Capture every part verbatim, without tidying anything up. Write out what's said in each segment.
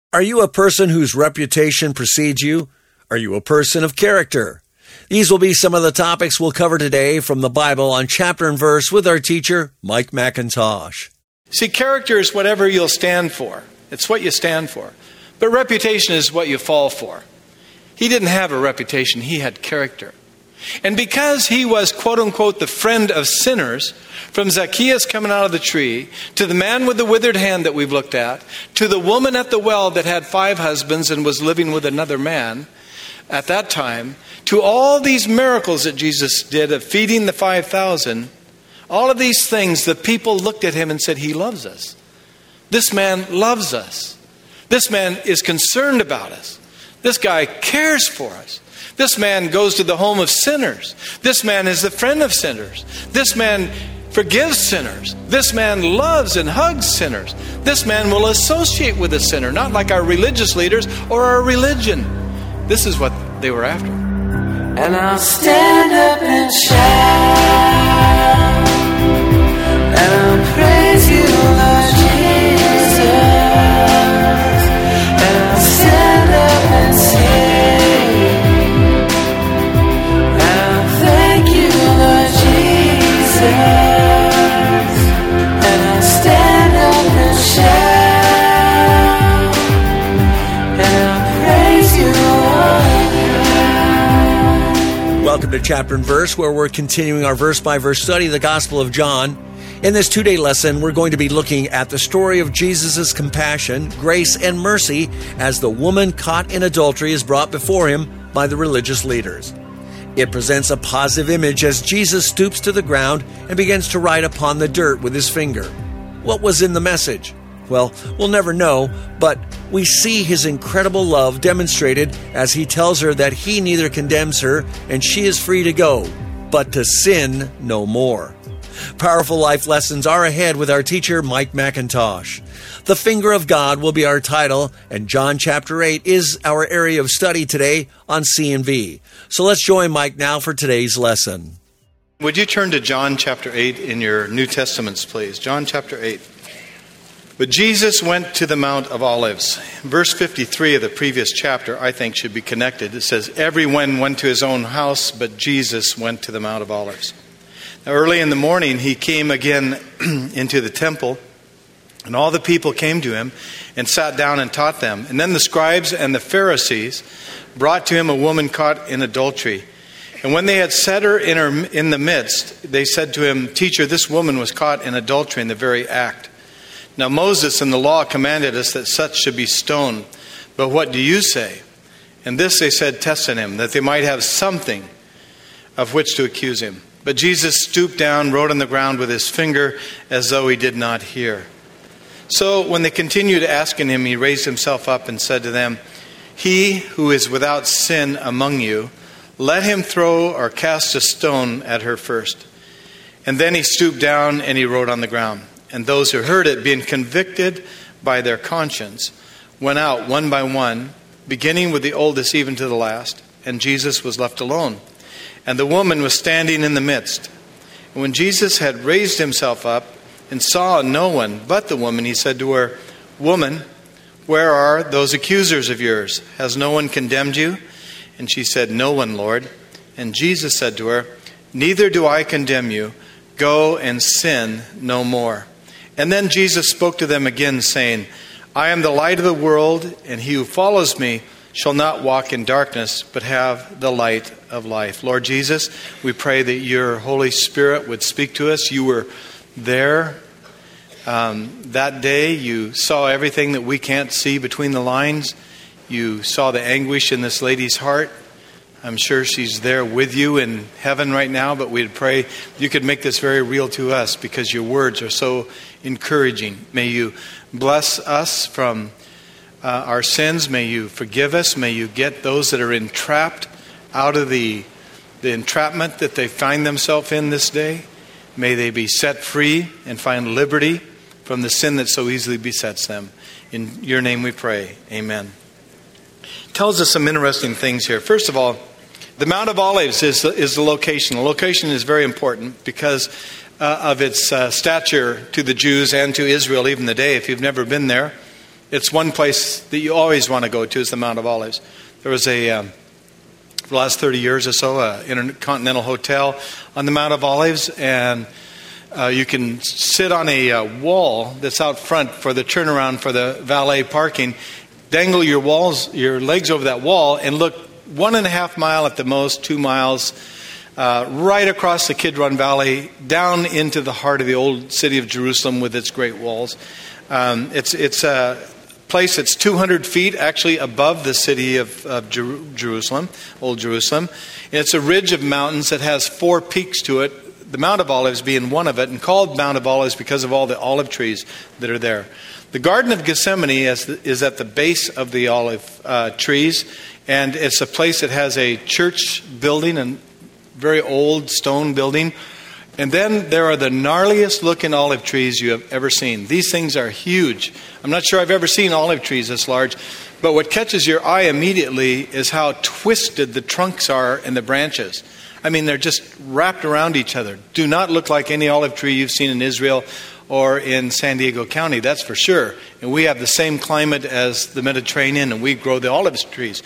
Are you a person whose reputation precedes you? Are you a person of character? These will be some of the topics we'll cover today from the Bible on Chapter and Verse with our teacher, Mike McIntosh. See, character is whatever you'll stand for. It's what you stand for. But reputation is what you fall for. He didn't have a reputation. He had character. And because he was, quote unquote, the friend of sinners, from Zacchaeus coming out of the tree, to the man with the withered hand that we've looked at, to the woman at the well that had five husbands and was living with another man at that time, to all these miracles that Jesus did of feeding the five thousand, all of these things, the people looked at him and said, he loves us. This man loves us. This man is concerned about us. This guy cares for us. This man goes to the home of sinners. This man is the friend of sinners. This man forgives sinners. This man loves and hugs sinners. This man will associate with a sinner, not like our religious leaders or our religion. This is what they were after. And I'll stand up and shout, and I'll praise you, Lord Jesus. And I'll stand up and sing, and I'll thank you, Lord Jesus. And I'll stand up and shout, and I'll praise you, Lord. Welcome to Chapter and Verse, where we're continuing our verse-by-verse study of the Gospel of John. In this two-day lesson, we're going to be looking at the story of Jesus' compassion, grace, and mercy as the woman caught in adultery is brought before him by the religious leaders. It presents a positive image as Jesus stoops to the ground and begins to write upon the dirt with his finger. What was in the message? Well, we'll never know, but we see his incredible love demonstrated as he tells her that he neither condemns her and she is free to go, but to sin no more. Powerful life lessons are ahead with our teacher, Mike McIntosh. The Finger of God will be our title, and John chapter eight is our area of study today on C and V. So let's join Mike now for today's lesson. Would you turn to John chapter eight in your New Testaments, please? John chapter eight. But Jesus went to the Mount of Olives. Verse fifty-three of the previous chapter, I think, should be connected. It says, everyone went to his own house, but Jesus went to the Mount of Olives. Now, early in the morning, he came again into the temple, and all the people came to him and sat down and taught them. And then the scribes and the Pharisees brought to him a woman caught in adultery. And when they had set her in, her in the midst, they said to him, Teacher, this woman was caught in adultery in the very act. Now Moses in the law commanded us that such should be stoned. But what do you say? And this they said, testing him, that they might have something of which to accuse him. But Jesus stooped down, wrote on the ground with his finger, as though he did not hear. So when they continued asking him, he raised himself up and said to them, He who is without sin among you, let him throw or cast a stone at her first. And then he stooped down and he wrote on the ground. And those who heard it, being convicted by their conscience, went out one by one, beginning with the oldest even to the last. And Jesus was left alone. And the woman was standing in the midst. And when Jesus had raised himself up and saw no one but the woman, he said to her, Woman, where are those accusers of yours? Has no one condemned you? And she said, No one, Lord. And Jesus said to her, Neither do I condemn you. Go and sin no more. And then Jesus spoke to them again, saying, I am the light of the world, and he who follows me shall not walk in darkness, but have the light of life. Lord Jesus, we pray that your Holy Spirit would speak to us. You were there um, that day. You saw everything that we can't see between the lines. You saw the anguish in this lady's heart. I'm sure she's there with you in heaven right now, but we'd pray you could make this very real to us because your words are so encouraging. May you bless us from uh, our sins. May you forgive us. May you get those that are entrapped out of the, the entrapment that they find themselves in this day. May they be set free and find liberty from the sin that so easily besets them. In your name we pray. Amen. Tells us some interesting things here. First of all, the Mount of Olives is the, is the location. The location is very important because uh, of its uh, stature to the Jews and to Israel even today. If you've never been there, It's one place that you always want to go to is the Mount of Olives. There was a, um, for the last thirty years or so, an Intercontinental Hotel on the Mount of Olives, and uh, you can sit on a uh, wall that's out front for the turnaround for the valet parking, dangle your walls, your legs over that wall, and look one and a half mile at the most, two miles, uh, right across the Kidron Valley, down into the heart of the old city of Jerusalem with its great walls. Um, it's it's a place that's two hundred feet actually above the city of, of Jer- Jerusalem, Old Jerusalem. And it's a ridge of mountains that has four peaks to it, the Mount of Olives being one of it, and called Mount of Olives because of all the olive trees that are there. The Garden of Gethsemane is, the, is at the base of the olive uh, trees, and it's a place that has a church building, a very old stone building. And then there are the gnarliest looking olive trees you have ever seen. These things are huge. I'm not sure I've ever seen olive trees this large, but what catches your eye immediately is how twisted the trunks are and the branches. I mean, they're just wrapped around each other. Do not look like any olive tree you've seen in Israel or in San Diego County, that's for sure. And we have the same climate as the Mediterranean, and we grow the olive trees.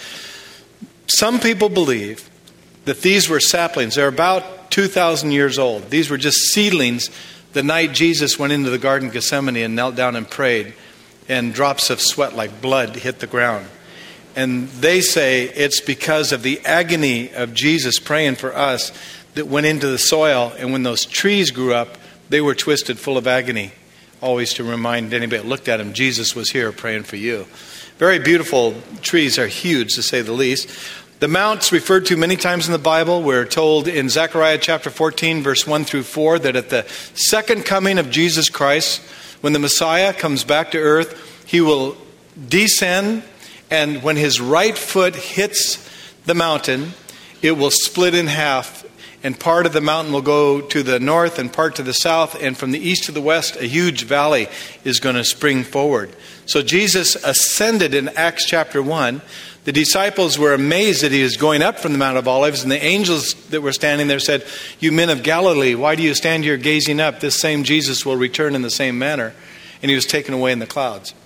Some people believe that these were saplings. They're about two thousand years old. These were just seedlings the night Jesus went into the Garden of Gethsemane and knelt down and prayed, and drops of sweat like blood hit the ground. And they say it's because of the agony of Jesus praying for us that went into the soil, and when those trees grew up, they were twisted full of agony. Always to remind anybody that looked at him, Jesus was here praying for you. Very beautiful trees, are huge to say the least. The mounts referred to many times in the Bible. We're told in Zechariah chapter fourteen, verse one through four, that at the second coming of Jesus Christ, when the Messiah comes back to earth, he will descend, and when his right foot hits the mountain, it will split in half, and part of the mountain will go to the north and part to the south, and from the east to the west, a huge valley is going to spring forward. So Jesus ascended in Acts chapter one. The disciples were amazed that he was going up from the Mount of Olives, and the angels that were standing there said, "You men of Galilee, why do you stand here gazing up? This same Jesus will return in the same manner." And he was taken away in the clouds.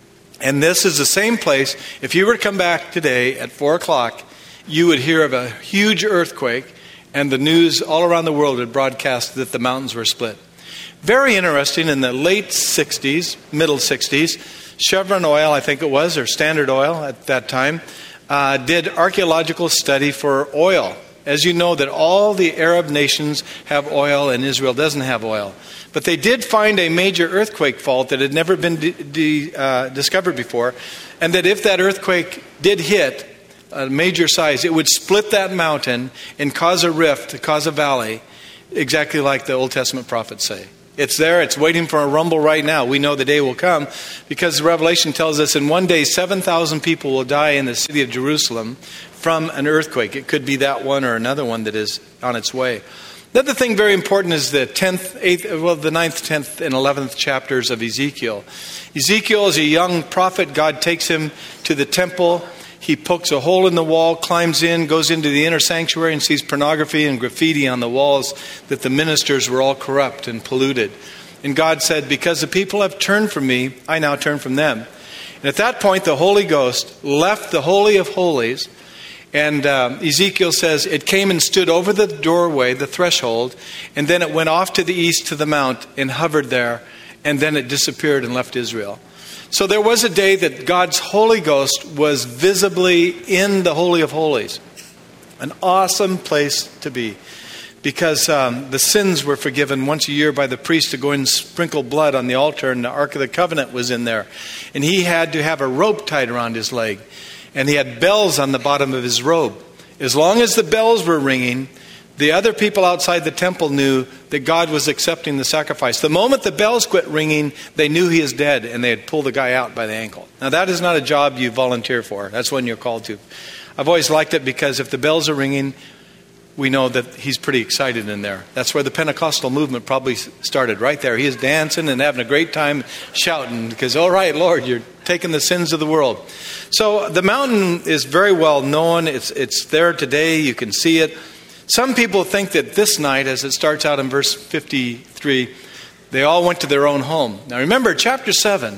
And this is the same place. If you were to come back today at four o'clock, you would hear of a huge earthquake, and the news all around the world would broadcast that the mountains were split. Very interesting, in the late sixties, middle sixties, Chevron Oil, I think it was, or Standard Oil at that time, uh, did archaeological study for oil. As you know, that all the Arab nations have oil and Israel doesn't have oil. But they did find a major earthquake fault that had never been de- de- uh, discovered before, and that if that earthquake did hit a major size, it would split that mountain and cause a rift, cause a valley, exactly like the Old Testament prophets say. It's there. It's waiting for a rumble right now. We know the day will come because Revelation tells us in one day seven thousand people will die in the city of Jerusalem from an earthquake. It could be that one or another one that is on its way. The other thing very important is the tenth, eighth, well, the ninth, tenth, and eleventh chapters of Ezekiel. Ezekiel is a young prophet. God takes him to the temple. He pokes a hole in the wall, climbs in, goes into the inner sanctuary, and sees pornography and graffiti on the walls, that the ministers were all corrupt and polluted. And God said, "Because the people have turned from me, I now turn from them." And at that point, the Holy Ghost left the Holy of Holies. And um, Ezekiel says, it came and stood over the doorway, the threshold, and then it went off to the east to the mount and hovered there. And then it disappeared and left Israel. So there was a day that God's Holy Ghost was visibly in the Holy of Holies. An awesome place to be. Because um, the sins were forgiven once a year by the priest to go and sprinkle blood on the altar, and the Ark of the Covenant was in there. And he had to have a rope tied around his leg. And he had bells on the bottom of his robe. As long as the bells were ringing, the other people outside the temple knew that God was accepting the sacrifice. The moment the bells quit ringing, they knew he is dead, and they had pulled the guy out by the ankle. Now, that is not a job you volunteer for. That's one you're called to. I've always liked it because if the bells are ringing, we know that he's pretty excited in there. That's where the Pentecostal movement probably started, right there. He is dancing and having a great time shouting because, all right, Lord, you're taking the sins of the world. So the mountain is very well known. It's, it's there today. You can see it. Some people think that this night, as it starts out in verse fifty-three, they all went to their own home. Now remember, chapter seven,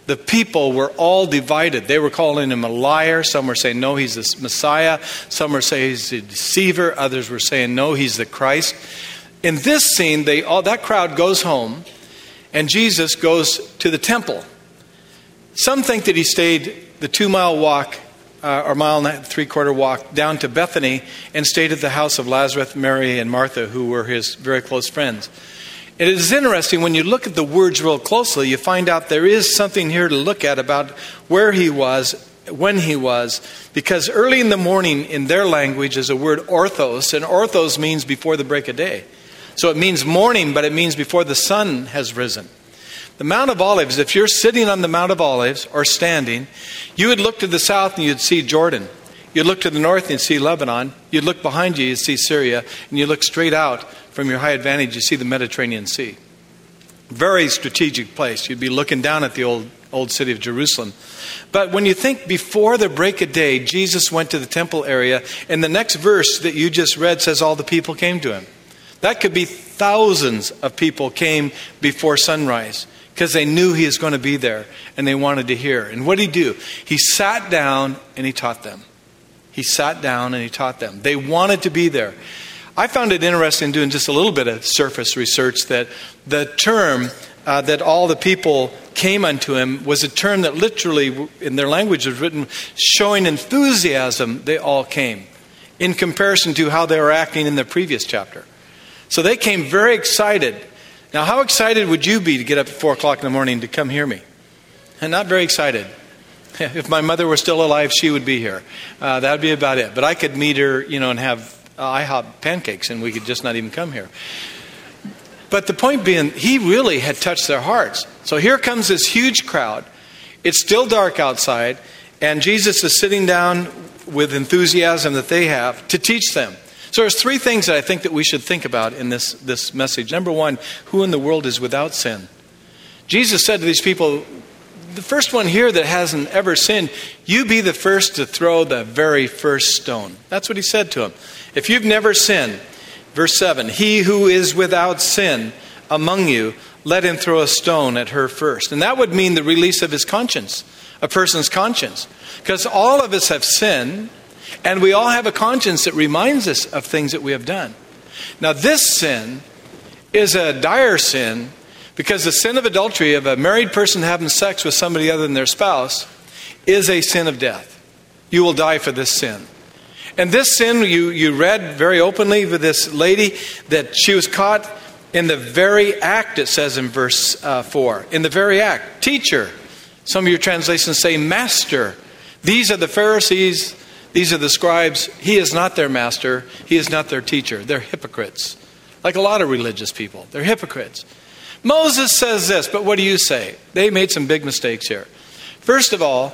the people were all divided. They were calling him a liar. Some were saying, no, he's the Messiah. Some were saying he's a deceiver. Others were saying, no, he's the Christ. In this scene, they all that crowd goes home, and Jesus goes to the temple. Some think that he stayed the two-mile walk, uh, or mile and three-quarter walk down to Bethany and stayed at the house of Lazarus, Mary, and Martha, who were his very close friends. It is interesting, when you look at the words real closely, you find out there is something here to look at about where he was, when he was, because early in the morning in their language is a word orthos, and orthos means before the break of day. So it means morning, but it means before the sun has risen. The Mount of Olives, if you're sitting on the Mount of Olives or standing, you would look to the south and you'd see Jordan. You'd look to the north and you'd see Lebanon. You'd look behind you, you'd see Syria. And you look straight out from your high advantage, you see the Mediterranean Sea. Very strategic place. You'd be looking down at the old, old city of Jerusalem. But when you think before the break of day, Jesus went to the temple area, and the next verse that you just read says all the people came to him. That could be thousands of people came before sunrise, because they knew he was going to be there and they wanted to hear. And what did he do? He sat down and he taught them. He sat down and he taught them. They wanted to be there. I found it interesting doing just a little bit of surface research that the term uh, that all the people came unto him was a term that literally in their language was written showing enthusiasm. They all came in comparison to how they were acting in the previous chapter. So they came very excited. Now, how excited would you be to get up at four o'clock in the morning to come hear me? And not very excited. If my mother were still alive, she would be here. Uh, that would be about it. But I could meet her, you know, and have uh, IHOP pancakes, and we could just not even come here. But the point being, he really had touched their hearts. So here comes this huge crowd. It's still dark outside, and Jesus is sitting down with enthusiasm that they have to teach them. So there's three things that I think that we should think about in this, this message. Number one, who in the world is without sin? Jesus said to these people, the first one here that hasn't ever sinned, you be the first to throw the very first stone. That's what he said to them. If you've never sinned, verse seven, he who is without sin among you, let him throw a stone at her first. And that would mean the release of his conscience, a person's conscience. Because all of us have sinned, and we all have a conscience that reminds us of things that we have done. Now, this sin is a dire sin, because the sin of adultery, of a married person having sex with somebody other than their spouse, is a sin of death. You will die for this sin. And this sin, you, you read very openly with this lady, that she was caught in the very act, it says in verse uh, four. In the very act. Teacher. Some of your translations say master. These are the Pharisees. These are the scribes. He is not their master. He is not their teacher. They're hypocrites. Like a lot of religious people. They're hypocrites. Moses says this, but what do you say? They made some big mistakes here. First of all,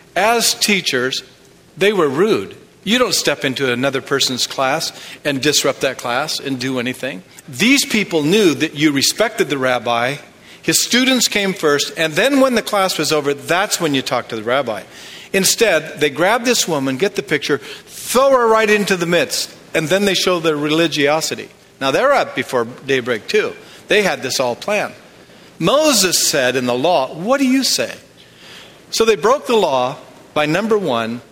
as teachers, they were rude. You don't step into another person's class and disrupt that class and do anything. These people knew that you respected the rabbi. His students came first, and then when the class was over, that's when you talk to the rabbi. Instead, they grab this woman, get the picture, throw her right into the midst, and then they show their religiosity. Now, they're up before daybreak, too. They had this all planned. Moses said in the law, what do you say? So they broke the law by, number one,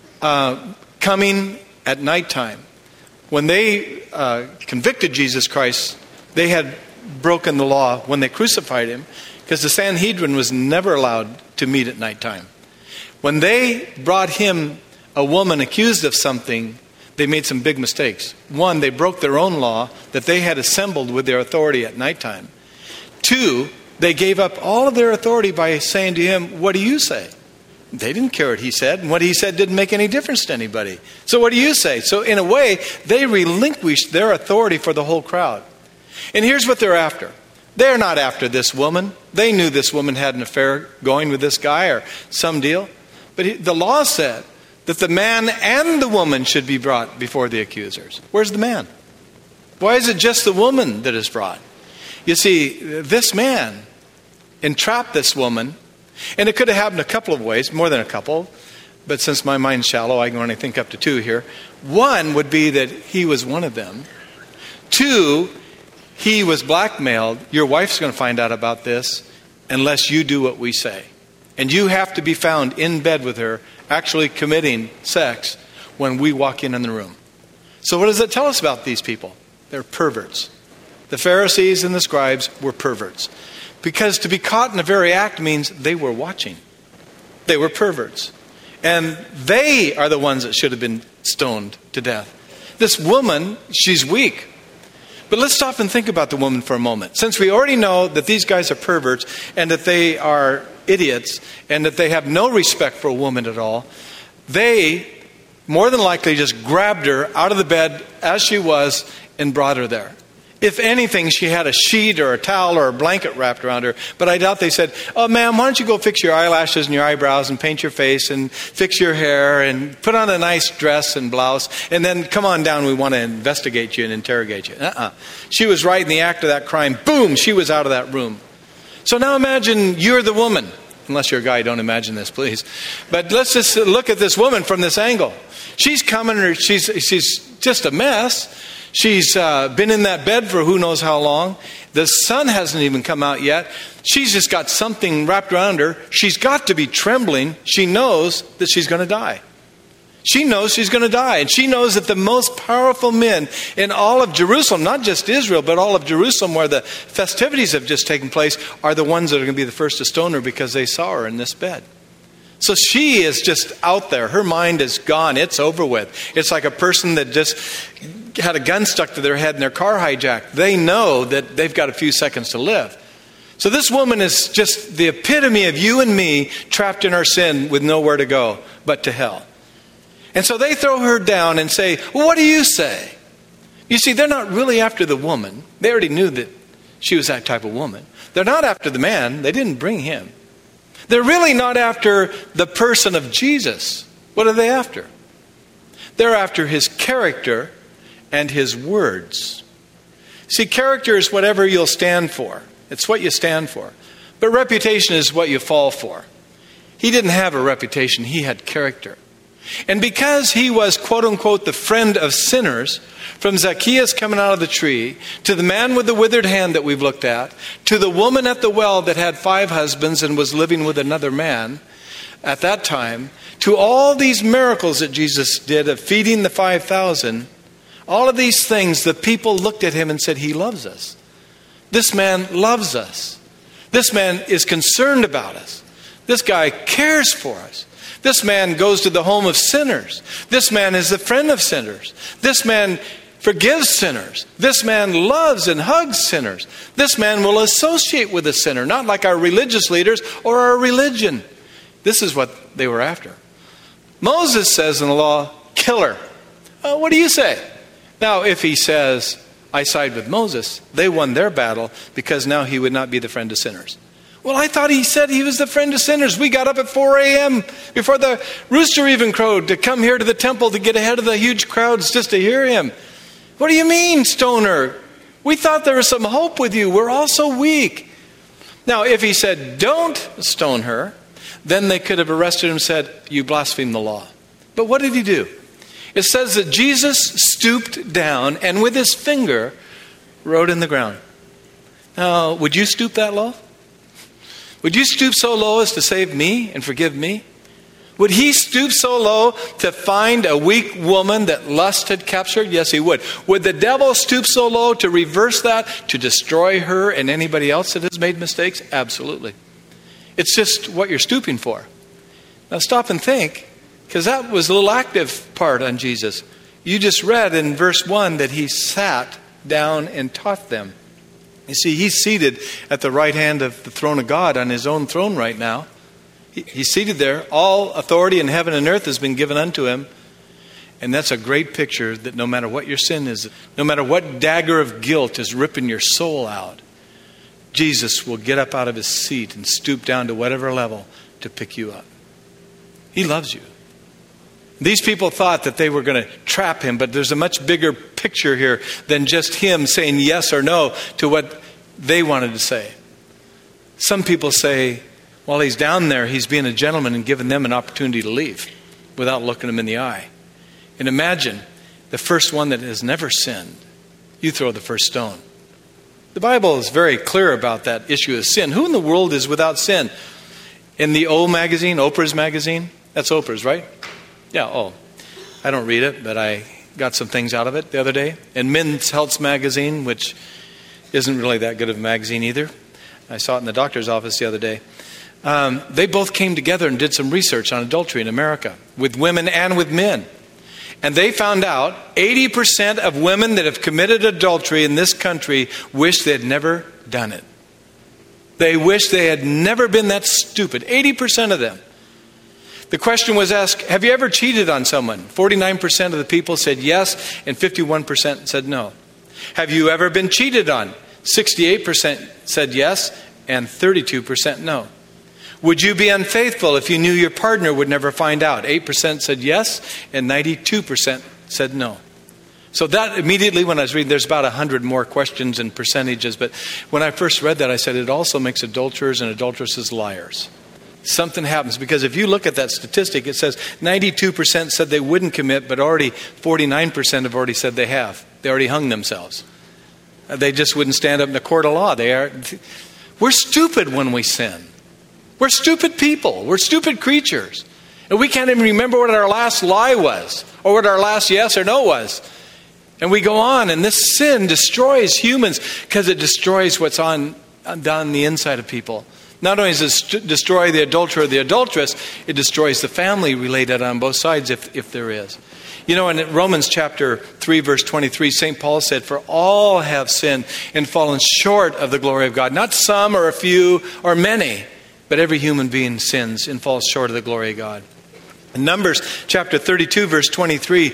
uh, coming at nighttime. When they uh, convicted Jesus Christ, they had broken the law when they crucified him, because the Sanhedrin was never allowed to meet at nighttime. When they brought him a woman accused of something, they made some big mistakes. One, they broke their own law that they had assembled with their authority at nighttime. Two, they gave up all of their authority by saying to him, what do you say? They didn't care what he said, and what he said didn't make any difference to anybody. So what do you say? So in a way, they relinquished their authority for the whole crowd. And here's what they're after. They're not after this woman. They knew this woman had an affair going with this guy or some deal. But he, the law said that the man and the woman should be brought before the accusers. Where's the man? Why is it just the woman that is brought? You see, this man entrapped this woman, and it could have happened a couple of ways, more than a couple, but since my mind's shallow, I can only think up to two here. One would be that he was one of them. Two, he was blackmailed. Your wife's going to find out about this unless you do what we say. And you have to be found in bed with her, actually committing sex when we walk in in the room. So what does that tell us about these people? They're perverts. The Pharisees and the scribes were perverts. Because to be caught in the very act means they were watching. They were perverts. And they are the ones that should have been stoned to death. This woman, she's weak. But let's stop and think about the woman for a moment. Since we already know that these guys are perverts and that they are idiots and that they have no respect for a woman at all, they more than likely just grabbed her out of the bed as she was and brought her there. If anything, she had a sheet or a towel or a blanket wrapped around her. But I doubt they said, oh, ma'am, why don't you go fix your eyelashes and your eyebrows and paint your face and fix your hair and put on a nice dress and blouse and then come on down. We want to investigate you and interrogate you. Uh-uh. She was right in the act of that crime. Boom, she was out of that room. So now imagine you're the woman. Unless you're a guy, don't imagine this, please. But let's just look at this woman from this angle. She's coming, she's, she's just a mess. She's uh, been in that bed for who knows how long. The sun hasn't even come out yet. She's just got something wrapped around her. She's got to be trembling. She knows that she's going to die. She knows she's going to die. And she knows that the most powerful men in all of Jerusalem, not just Israel, but all of Jerusalem where the festivities have just taken place, are the ones that are going to be the first to stone her because they saw her in this bed. So she is just out there. Her mind is gone. It's over with. It's like a person that just had a gun stuck to their head and their car hijacked. They know that they've got a few seconds to live. So this woman is just the epitome of you and me trapped in our sin with nowhere to go but to hell. And so they throw her down and say, well, what do you say? You see, they're not really after the woman. They already knew that she was that type of woman. They're not after the man. They didn't bring him. They're really not after the person of Jesus. What are they after? They're after his character and his words. See, character is whatever you'll stand for. It's what you stand for. But reputation is what you fall for. He didn't have a reputation. He had character. And because he was, quote unquote, the friend of sinners, from Zacchaeus coming out of the tree, to the man with the withered hand that we've looked at, to the woman at the well that had five husbands and was living with another man at that time, to all these miracles that Jesus did of feeding the five thousand, all of these things, the people looked at him and said, he loves us. This man loves us. This man is concerned about us. This guy cares for us. This man goes to the home of sinners. This man is the friend of sinners. This man forgives sinners. This man loves and hugs sinners. This man will associate with a sinner, not like our religious leaders or our religion. This is what they were after. Moses says in the law, kill her. Uh, what do you say? Now, if he says, I side with Moses, they won their battle because now he would not be the friend of sinners. Well, I thought he said he was the friend of sinners. We got up at four a.m. before the rooster even crowed to come here to the temple to get ahead of the huge crowds just to hear him. What do you mean, stoner? We thought there was some hope with you. We're all so weak. Now, if he said, don't stone her, then they could have arrested him and said, you blaspheme the law. But what did he do? It says that Jesus stooped down and with his finger wrote in the ground. Now, would you stoop that low? Would you stoop so low as to save me and forgive me? Would he stoop so low to find a weak woman that lust had captured? Yes, he would. Would the devil stoop so low to reverse that, to destroy her and anybody else that has made mistakes? Absolutely. It's just what you're stooping for. Now stop and think, because that was a little active part on Jesus. You just read in verse one that he sat down and taught them. You see, he's seated at the right hand of the throne of God on his own throne right now. He, he's seated there. All authority in heaven and earth has been given unto him. And that's a great picture that no matter what your sin is, no matter what dagger of guilt is ripping your soul out, Jesus will get up out of his seat and stoop down to whatever level to pick you up. He loves you. These people thought that they were going to trap him, but there's a much bigger picture here than just him saying yes or no to what they wanted to say. Some people say, while he's down there, he's being a gentleman and giving them an opportunity to leave without looking them in the eye. And imagine the first one that has never sinned. You throw the first stone. The Bible is very clear about that issue of sin. Who in the world is without sin? In the O magazine, Oprah's magazine, that's Oprah's, right? Yeah, oh. I don't read it, but I got some things out of it the other day. And Men's Health magazine, which isn't really that good of a magazine either. I saw it in the doctor's office the other day. Um, they both came together and did some research on adultery in America with women and with men. And they found out eighty percent of women that have committed adultery in this country wish they had never done it. They wish they had never been that stupid. eighty percent of them. The question was asked, have you ever cheated on someone? forty-nine percent of the people said yes, and fifty-one percent said no. Have you ever been cheated on? sixty-eight percent said yes, and thirty-two percent no. Would you be unfaithful if you knew your partner would never find out? eight percent said yes, and ninety-two percent said no. So that immediately, when I was reading, there's about one hundred more questions and percentages. But when I first read that, I said it also makes adulterers and adulteresses liars. Something happens, because if you look at that statistic, it says ninety-two percent said they wouldn't commit, but already forty-nine percent have already said they have. They already hung themselves. They just wouldn't stand up in the court of law. They are. We're stupid when we sin. We're stupid people. We're stupid creatures. And we can't even remember what our last lie was, or what our last yes or no was. And we go on, and this sin destroys humans because it destroys what's on down the inside of people. Not only does it st- destroy the adulterer or the adulteress, it destroys the family related on both sides, if, if there is. You know, in Romans chapter three, verse twenty-three, Saint Paul said, "For all have sinned and fallen short of the glory of God." Not some or a few or many, but every human being sins and falls short of the glory of God. In Numbers chapter thirty-two, verse twenty-three,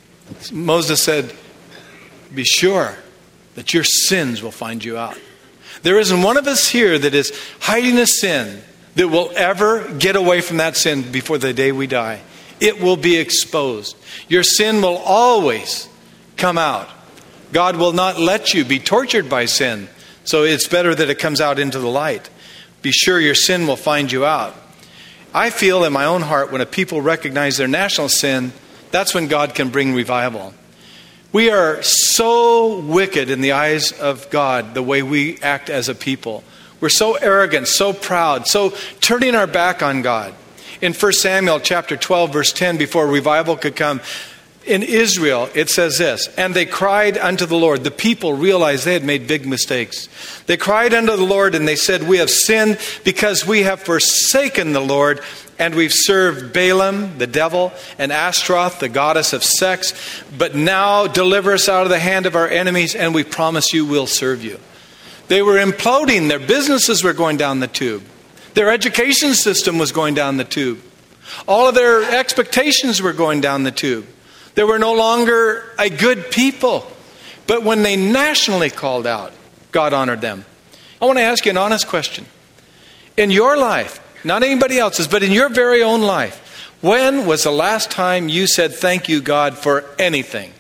Moses said, "Be sure that your sins will find you out." There isn't one of us here that is hiding a sin that will ever get away from that sin before the day we die. It will be exposed. Your sin will always come out. God will not let you be tortured by sin. So it's better that it comes out into the light. Be sure your sin will find you out. I feel in my own heart when a people recognize their national sin, that's when God can bring revival. We are so wicked in the eyes of God, the way we act as a people. We're so arrogant, so proud, so turning our back on God. In First Samuel chapter twelve, verse ten, before revival could come, in Israel, it says this, "And they cried unto the Lord." The people realized they had made big mistakes. They cried unto the Lord and they said, "We have sinned because we have forsaken the Lord, and we've served Balaam, the devil, and Ashtaroth, the goddess of sex. But now deliver us out of the hand of our enemies, and we promise you we'll serve you." They were imploding. Their businesses were going down the tube. Their education system was going down the tube. All of their expectations were going down the tube. They were no longer a good people. But when they nationally called out, God honored them. I want to ask you an honest question. In your life, not anybody else's, but in your very own life, when was the last time you said thank you, God, for anything?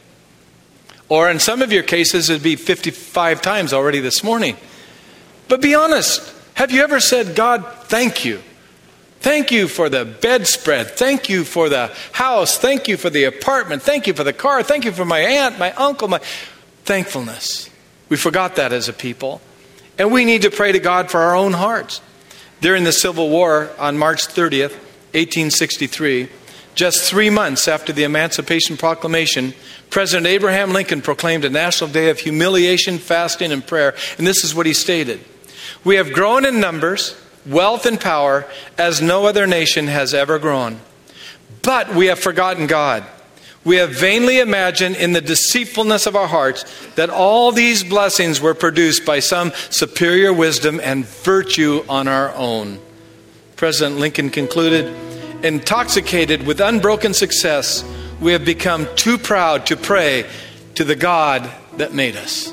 Or in some of your cases, it'd be fifty-five times already this morning. But be honest. Have you ever said, "God, thank you. Thank you for the bedspread. Thank you for the house. Thank you for the apartment. Thank you for the car. Thank you for my aunt, my uncle, my..." Thankfulness. We forgot that as a people. And we need to pray to God for our own hearts. During the Civil War on March thirtieth, eighteen sixty-three, just three months after the Emancipation Proclamation, President Abraham Lincoln proclaimed a national day of humiliation, fasting, and prayer. And this is what he stated: "We have grown in numbers, wealth, and power as no other nation has ever grown. But we have forgotten God. We have vainly imagined in the deceitfulness of our hearts that all these blessings were produced by some superior wisdom and virtue on our own." President Lincoln concluded, "Intoxicated with unbroken success, we have become too proud to pray to the God that made us."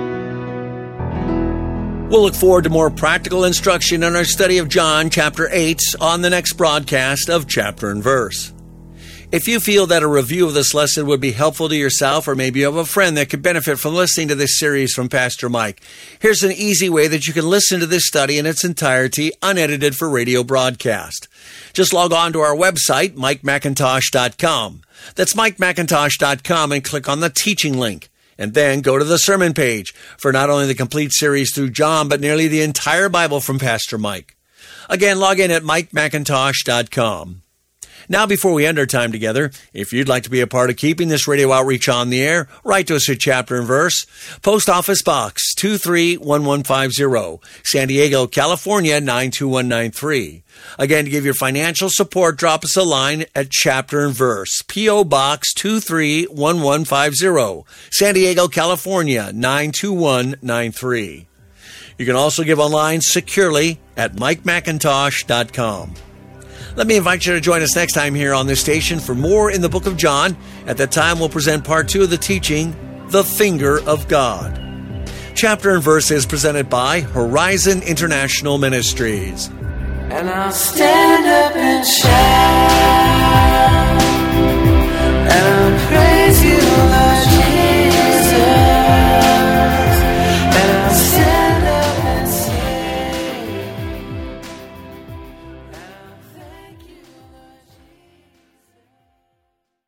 We'll look forward to more practical instruction in our study of John chapter eight on the next broadcast of Chapter and Verse. If you feel that a review of this lesson would be helpful to yourself, or maybe you have a friend that could benefit from listening to this series from Pastor Mike, here's an easy way that you can listen to this study in its entirety, unedited for radio broadcast. Just log on to our website, mike macintosh dot com. That's mike macintosh dot com, and click on the teaching link. And then go to the sermon page for not only the complete series through John, but nearly the entire Bible from Pastor Mike. Again, log in at mike macintosh dot com. Now, before we end our time together, if you'd like to be a part of keeping this radio outreach on the air, write to us at Chapter and Verse, Post Office Box two three one one five zero, San Diego, California nine two one nine three. Again, to give your financial support, drop us a line at Chapter and Verse, P O. Box two three one one five zero, San Diego, California nine two one nine three. You can also give online securely at mike macintosh dot com. Let me invite you to join us next time here on this station for more in the book of John. At that time, we'll present part two of the teaching, The Finger of God. Chapter and Verse is presented by Horizon International Ministries. And I'll stand up and shout.